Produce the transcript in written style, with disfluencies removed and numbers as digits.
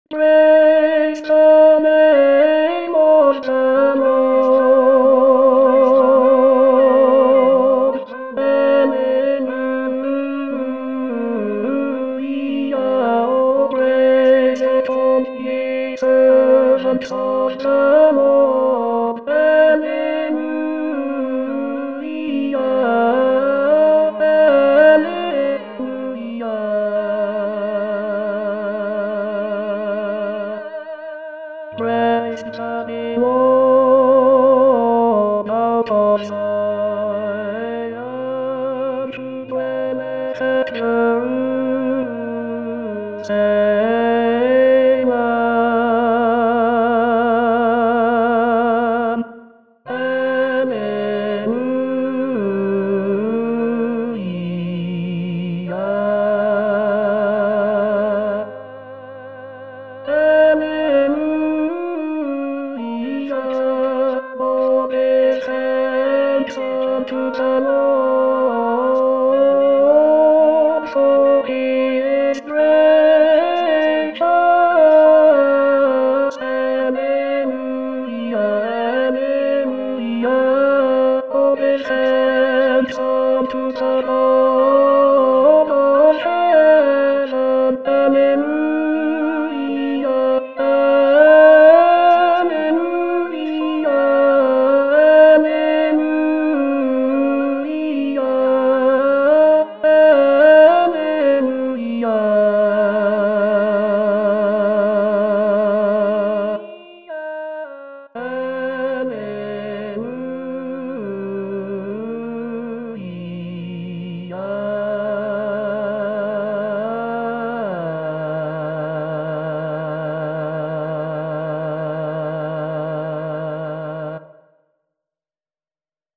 Praise the name of the Lord. Alleluia. Oh, praise on ye servants of the Lord. Praise the Lord out of Zion, who dwelleth at Jerusalem. Alleluia. Alleluia. For this hands unto the Lord.